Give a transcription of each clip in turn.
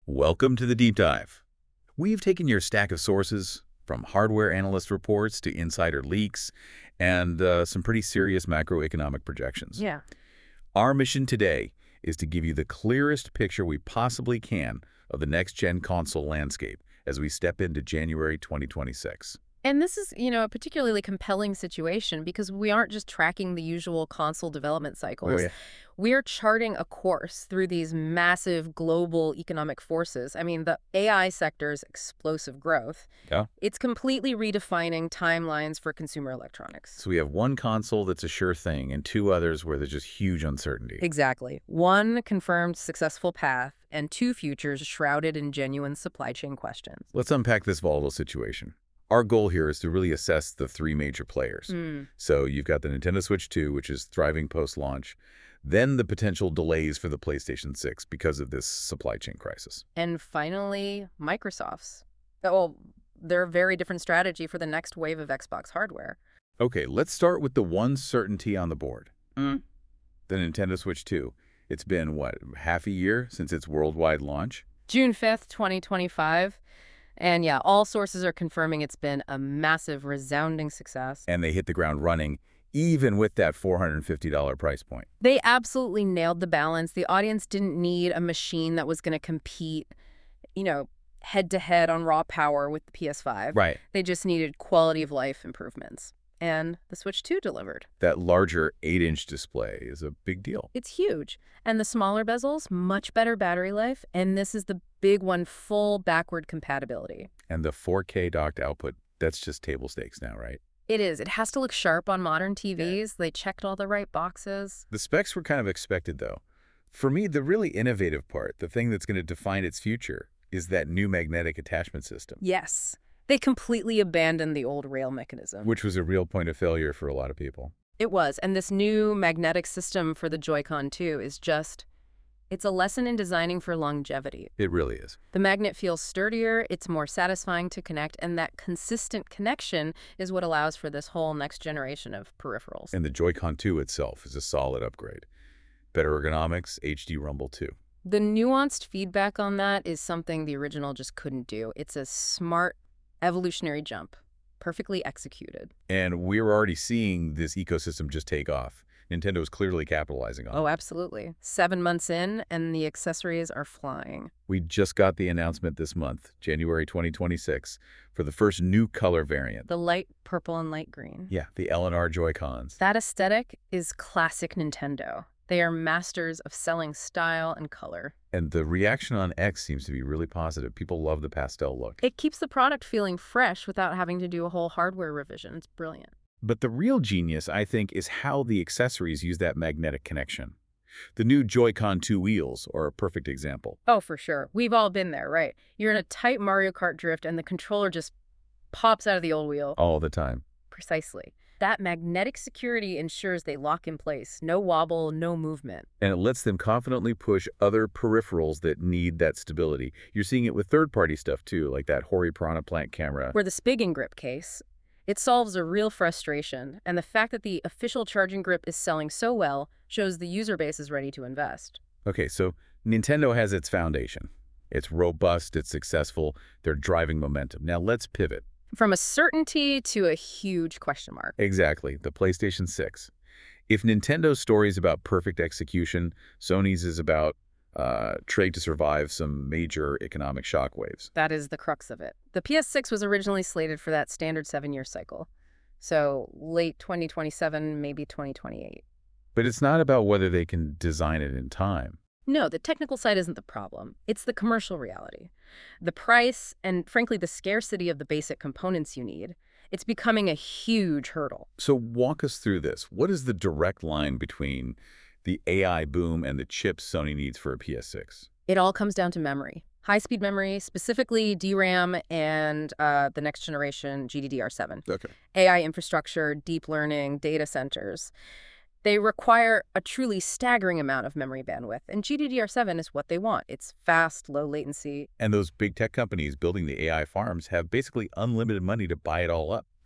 Welcome to the Deep Dive. We've taken your stack of sources, from hardware analyst reports to insider leaks, and some pretty serious macroeconomic projections. Yeah. Our mission today is to give you the clearest picture we possibly can of the next-gen console landscape as we step into January 2026. And this is, a particularly compelling situation because we aren't just tracking the usual console development cycles. yeah. We're charting a course through these massive global economic forces. I mean, the AI sector's explosive growth. Yeah. It's completely redefining timelines for consumer electronics. So we have one console that's a sure thing and two others where there's just huge uncertainty. Exactly. One confirmed successful path and two futures shrouded in genuine supply chain questions. Let's unpack this volatile situation. Our goal here is to really assess the three major players. So you've got the Nintendo Switch 2, which is thriving post-launch, then the potential delays for the PlayStation 6 because of this supply chain crisis. And finally, Microsoft's. Well, their very different strategy for the next wave of Xbox hardware. Okay, let's start with the one certainty on the board. The Nintendo Switch 2. It's been, what, half a year since its worldwide launch? June 5th, 2025. And yeah, all sources are confirming it's been a massive, resounding success. And they hit the ground running, even with that $450 price point. They absolutely nailed the balance. The audience didn't need a machine that was going to compete, head-to-head on raw power with the PS5. Right. They just needed quality of life improvements. And the Switch 2 delivered. That larger 8-inch display is a big deal. It's huge. And the smaller bezels, much better battery life. And this is the big one, full backward compatibility. And the 4K docked output, that's just table stakes now, right? It is. It has to look sharp on modern TVs. Yeah. They checked all the right boxes. The specs were kind of expected, though. For me, the really innovative part, the thing that's going to define its future, is that new magnetic attachment system. Yes. They completely abandoned the old rail mechanism. Which was a real point of failure for a lot of people. It was. And this new magnetic system for the Joy-Con 2 is it's a lesson in designing for longevity. It really is. The magnet feels sturdier, it's more satisfying to connect, and that consistent connection is what allows for this whole next generation of peripherals. And the Joy-Con 2 itself is a solid upgrade. Better ergonomics, HD Rumble 2. The nuanced feedback on that is something the original just couldn't do. It's a smart, evolutionary jump, perfectly executed. And we're already seeing this ecosystem just take off. Nintendo is clearly capitalizing on it. Oh, absolutely. 7 months in, and the accessories are flying. We just got the announcement this month, January 2026, for the first new color variant. The light purple and light green. Yeah, the L&R Joy-Cons. That aesthetic is classic Nintendo. They are masters of selling style and color. And the reaction on X seems to be really positive. People love the pastel look. It keeps the product feeling fresh without having to do a whole hardware revision. It's brilliant. But the real genius, I think, is how the accessories use that magnetic connection. The new Joy-Con 2 wheels are a perfect example. Oh, for sure. We've all been there, right? You're in a tight Mario Kart drift and the controller just pops out of the old wheel. All the time. Precisely. That magnetic security ensures they lock in place. No wobble, no movement. And it lets them confidently push other peripherals that need that stability. You're seeing it with third-party stuff, too, like that Hori Piranha Plant camera. For the Spigen grip case, it solves a real frustration, and the fact that the official charging grip is selling so well shows the user base is ready to invest. Okay, so Nintendo has its foundation. It's robust, it's successful, they're driving momentum. Now let's pivot. From a certainty to a huge question mark. Exactly, the PlayStation 6. If Nintendo's story is about perfect execution, Sony's is about trade to survive some major economic shockwaves. That is the crux of it. The PS6 was originally slated for that standard 7-year cycle. So late 2027, maybe 2028. But it's not about whether they can design it in time. No, the technical side isn't the problem. It's the commercial reality. The price and, frankly, the scarcity of the basic components you need. It's becoming a huge hurdle. So walk us through this. What is the direct line between the AI boom and the chips Sony needs for a PS6? It all comes down to memory. High-speed memory, specifically DRAM and the next generation GDDR7. Okay. AI infrastructure, deep learning, data centers. They require a truly staggering amount of memory bandwidth, and GDDR7 is what they want. It's fast, low latency. And those big tech companies building the AI farms have basically unlimited money to buy it all up.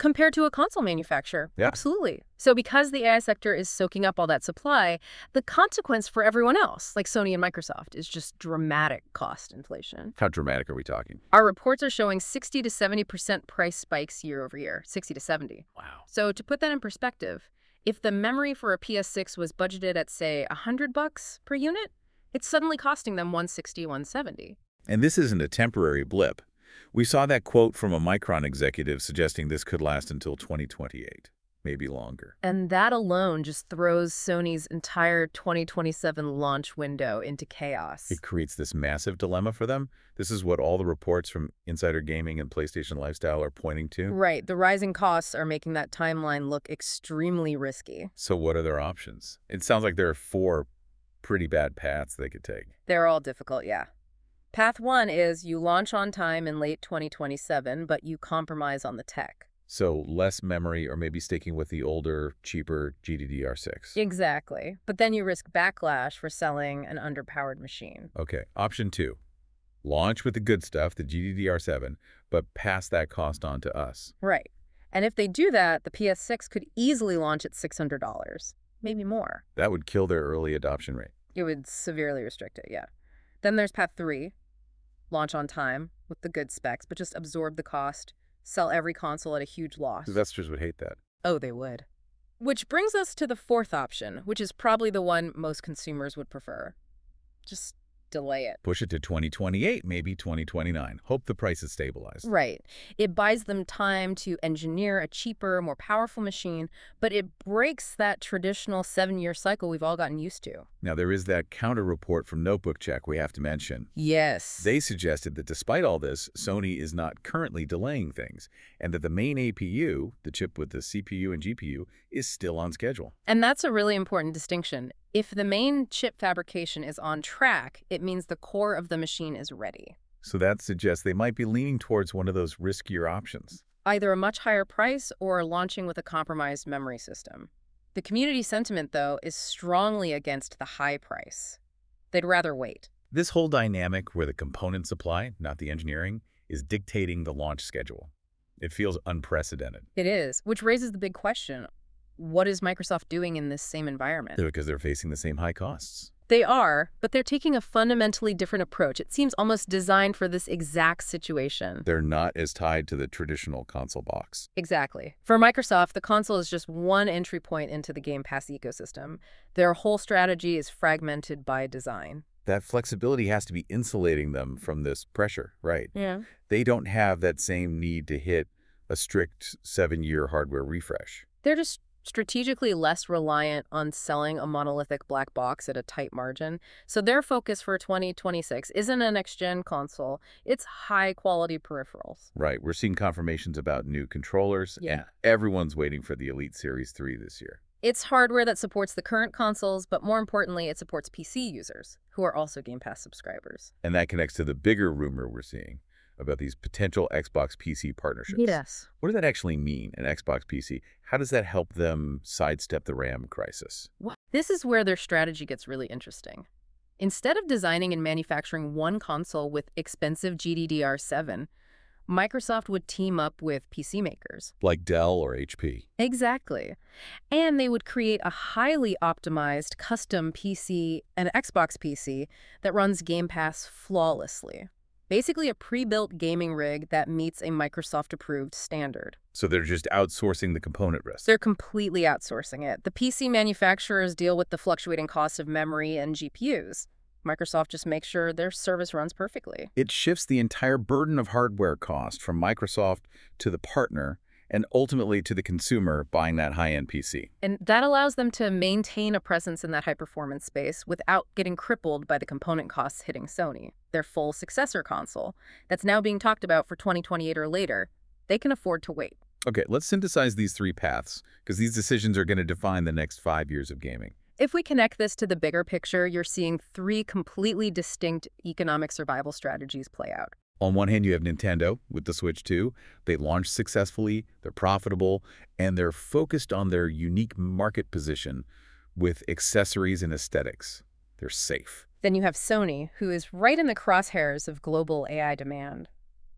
compared to a console manufacturer. Yeah. Absolutely. So because the AI sector is soaking up all that supply, the consequence for everyone else, like Sony and Microsoft, is just dramatic cost inflation. How dramatic are we talking? Our reports are showing 60 to 70% price spikes year over year, 60 to 70. Wow. So to put that in perspective, if the memory for a PS6 was budgeted at, say, $100 per unit, it's suddenly costing them $160, $170. And this isn't a temporary blip. We saw that quote from a Micron executive suggesting this could last until 2028, maybe longer. And that alone just throws Sony's entire 2027 launch window into chaos. It creates this massive dilemma for them. This is what all the reports from Insider Gaming and PlayStation Lifestyle are pointing to. Right. The rising costs are making that timeline look extremely risky. So what are their options? It sounds like there are 4 pretty bad paths they could take. They're all difficult, yeah. Path 1 is you launch on time in late 2027, but you compromise on the tech. So less memory or maybe sticking with the older, cheaper GDDR6. Exactly. But then you risk backlash for selling an underpowered machine. Okay, option 2. Launch with the good stuff, the GDDR7, but pass that cost on to us. Right. And if they do that, the PS6 could easily launch at $600, maybe more. That would kill their early adoption rate. It would severely restrict it, yeah. Then there's path 3. Launch on time with the good specs, but just absorb the cost, sell every console at a huge loss. Investors would hate that. Oh, they would. Which brings us to the 4th option, which is probably the one most consumers would prefer. Just delay it. Push it to 2028, maybe 2029. Hope the price is stabilized. Right. It buys them time to engineer a cheaper, more powerful machine, but it breaks that traditional 7-year cycle we've all gotten used to. Now, there is that counter report from Notebook Check we have to mention. Yes. They suggested that despite all this, Sony is not currently delaying things, and that the main APU, the chip with the CPU and GPU, is still on schedule. And that's a really important distinction. If the main chip fabrication is on track, it means the core of the machine is ready. So that suggests they might be leaning towards one of those riskier options. Either a much higher price or launching with a compromised memory system. The community sentiment, though, is strongly against the high price. They'd rather wait. This whole dynamic where the component supply, not the engineering, is dictating the launch schedule. It feels unprecedented. It is, which raises the big question. What is Microsoft doing in this same environment? Because they're facing the same high costs. They are, but they're taking a fundamentally different approach. It seems almost designed for this exact situation. They're not as tied to the traditional console box. Exactly. For Microsoft, the console is just one entry point into the Game Pass ecosystem. Their whole strategy is fragmented by design. That flexibility has to be insulating them from this pressure, right? Yeah. They don't have that same need to hit a strict 7-year hardware refresh. They're just strategically less reliant on selling a monolithic black box at a tight margin. So their focus for 2026 isn't a next-gen console. It's high-quality peripherals. Right. We're seeing confirmations about new controllers. Yeah. And everyone's waiting for the Elite Series 3 this year. It's hardware that supports the current consoles, but more importantly, it supports PC users, who are also Game Pass subscribers. And that connects to the bigger rumor we're seeing about these potential Xbox PC partnerships. Yes. What does that actually mean, an Xbox PC? How does that help them sidestep the RAM crisis? This is where their strategy gets really interesting. Instead of designing and manufacturing one console with expensive GDDR7, Microsoft would team up with PC makers. Like Dell or HP. Exactly. And they would create a highly optimized custom PC, an Xbox PC, that runs Game Pass flawlessly. Basically a pre-built gaming rig that meets a Microsoft-approved standard. So they're just outsourcing the component risk. They're completely outsourcing it. The PC manufacturers deal with the fluctuating costs of memory and GPUs. Microsoft just makes sure their service runs perfectly. It shifts the entire burden of hardware cost from Microsoft to the partner and ultimately to the consumer buying that high-end PC. And that allows them to maintain a presence in that high-performance space without getting crippled by the component costs hitting Sony. Their full successor console, that's now being talked about for 2028 or later, they can afford to wait. Okay, let's synthesize these 3 paths, because these decisions are going to define the next 5 years of gaming. If we connect this to the bigger picture, you're seeing 3 completely distinct economic survival strategies play out. On one hand, you have Nintendo with the Switch 2. They launched successfully, they're profitable, and they're focused on their unique market position with accessories and aesthetics. They're safe. Then you have Sony, who is right in the crosshairs of global AI demand.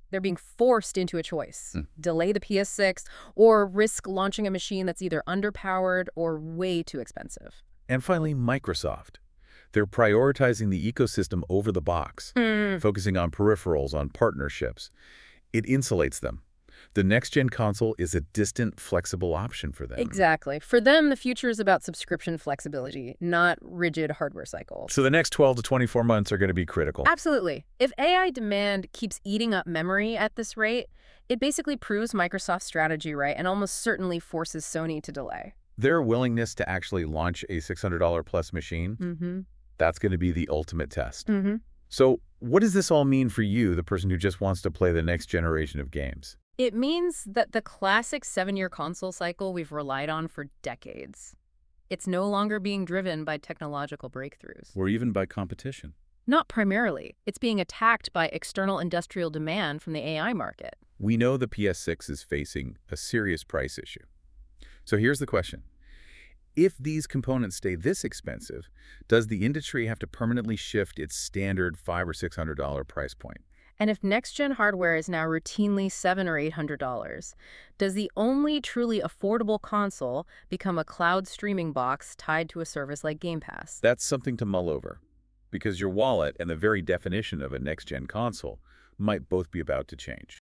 They're being forced into a choice. Hmm. Delay the PS6 or risk launching a machine that's either underpowered or way too expensive. And finally, Microsoft. They're prioritizing the ecosystem over the box, focusing on peripherals, on partnerships. It insulates them. The next-gen console is a distant, flexible option for them. Exactly. For them, the future is about subscription flexibility, not rigid hardware cycles. So the next 12 to 24 months are going to be critical. Absolutely. If AI demand keeps eating up memory at this rate, it basically proves Microsoft's strategy right and almost certainly forces Sony to delay. Their willingness to actually launch a $600-plus machine, that's going to be the ultimate test. So what does this all mean for you, the person who just wants to play the next generation of games? It means that the classic 7-year console cycle we've relied on for decades, it's no longer being driven by technological breakthroughs. Or even by competition? Not primarily. It's being attacked by external industrial demand from the AI market. We know the PS6 is facing a serious price issue. So here's the question. If these components stay this expensive, does the industry have to permanently shift its standard $500 or $600 price point? And if next-gen hardware is now routinely $700 or $800, does the only truly affordable console become a cloud streaming box tied to a service like Game Pass? That's something to mull over, because your wallet and the very definition of a next-gen console might both be about to change.